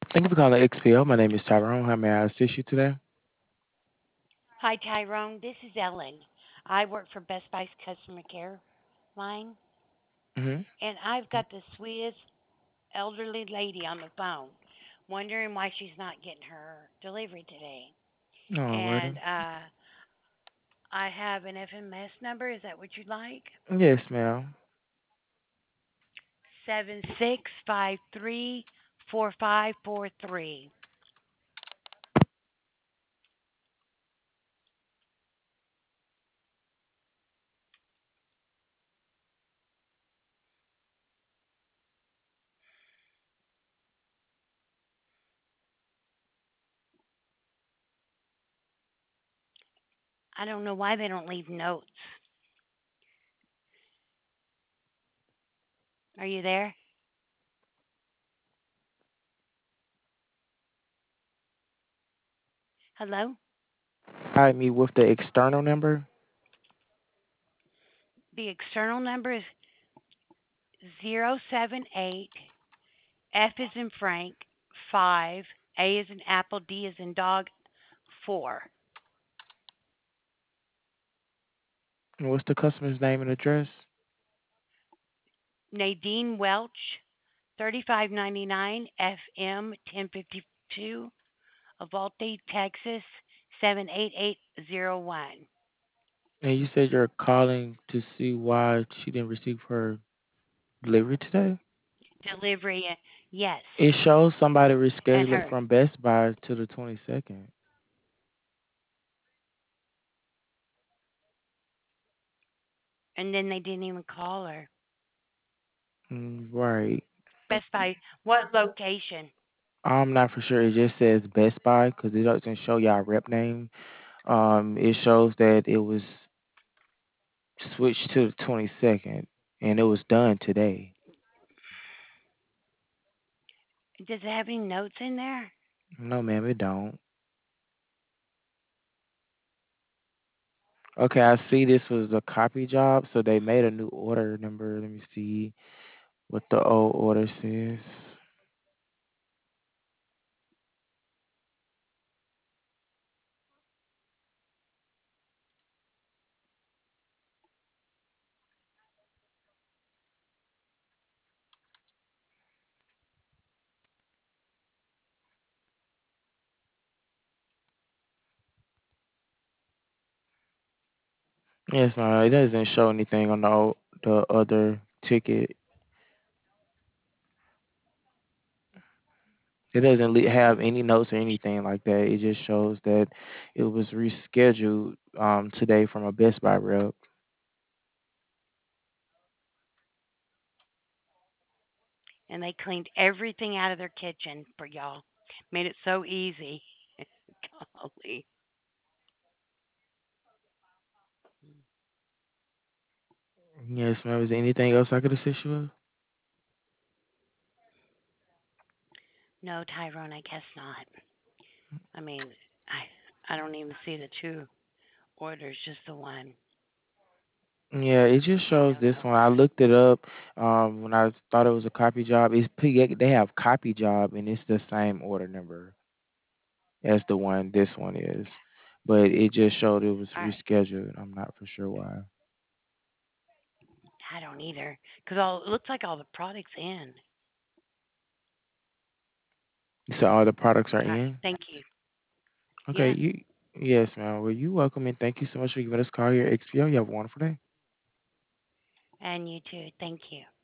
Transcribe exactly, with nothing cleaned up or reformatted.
Thank you for calling X P L. My name is Tyrone. How may I assist you today? Hi, Tyrone. This is Ellen. I work for Best Buy's customer care line, Mm-hmm. and I've got the sweetest elderly lady on the phone wondering why she's not getting her delivery today. And Alrighty. uh, I have an F M S number. Is that what you'd like? Yes, ma'am. Seven six five three four five four three. I don't know why they don't leave notes. Are you there? Hello? Provide me with the external number. The external number is zero seven eight F is in Frank, five, A is in Apple, D is in Dog, four. And what's the customer's name and address? Nadine Welch, thirty-five ninety-nine F M ten fifty-two, Uvalde, Texas, seven eight eight zero one. And you said you're calling to see why she didn't receive her delivery today? Delivery, uh, yes. It shows somebody And rescheduled it her, from Best Buy to the twenty-second. and then they didn't even call her. Mm, right. Best Buy, what location? I'm not for sure. It just says Best Buy because it doesn't show y'all rep name. Um, it shows that it was switched to the twenty-second and it was done today. Does it have any notes in there? No, ma'am, it don't. Okay, I see this was a copy job, so they made a new order number. Let me see what the old order says. Yes, no, it doesn't show anything on the old, the other ticket. It doesn't le- have any notes or anything like that. It just shows that it was rescheduled um today from a Best Buy rep. And they cleaned everything out of their kitchen for y'all. Made it so easy. Golly. Yes, ma'am. Is there anything else I could assist you with? No, Tyrone, I guess not. I mean, I I don't even see the two orders, just the one. Yeah, it just I shows don't this know one. I why. looked it up um when I thought it was a copy job. It's P- they have copy job and it's the same order number as the one this one is. But it just showed it was All right, rescheduled. I'm not for sure why. I don't either, because all it looks like all the products in. So all the products are All right, in? thank you. Okay, Yeah, you yes, ma'am. Well, you welcome and thank you so much for giving us a call here at X P O. You have a wonderful day. and you too. Thank you.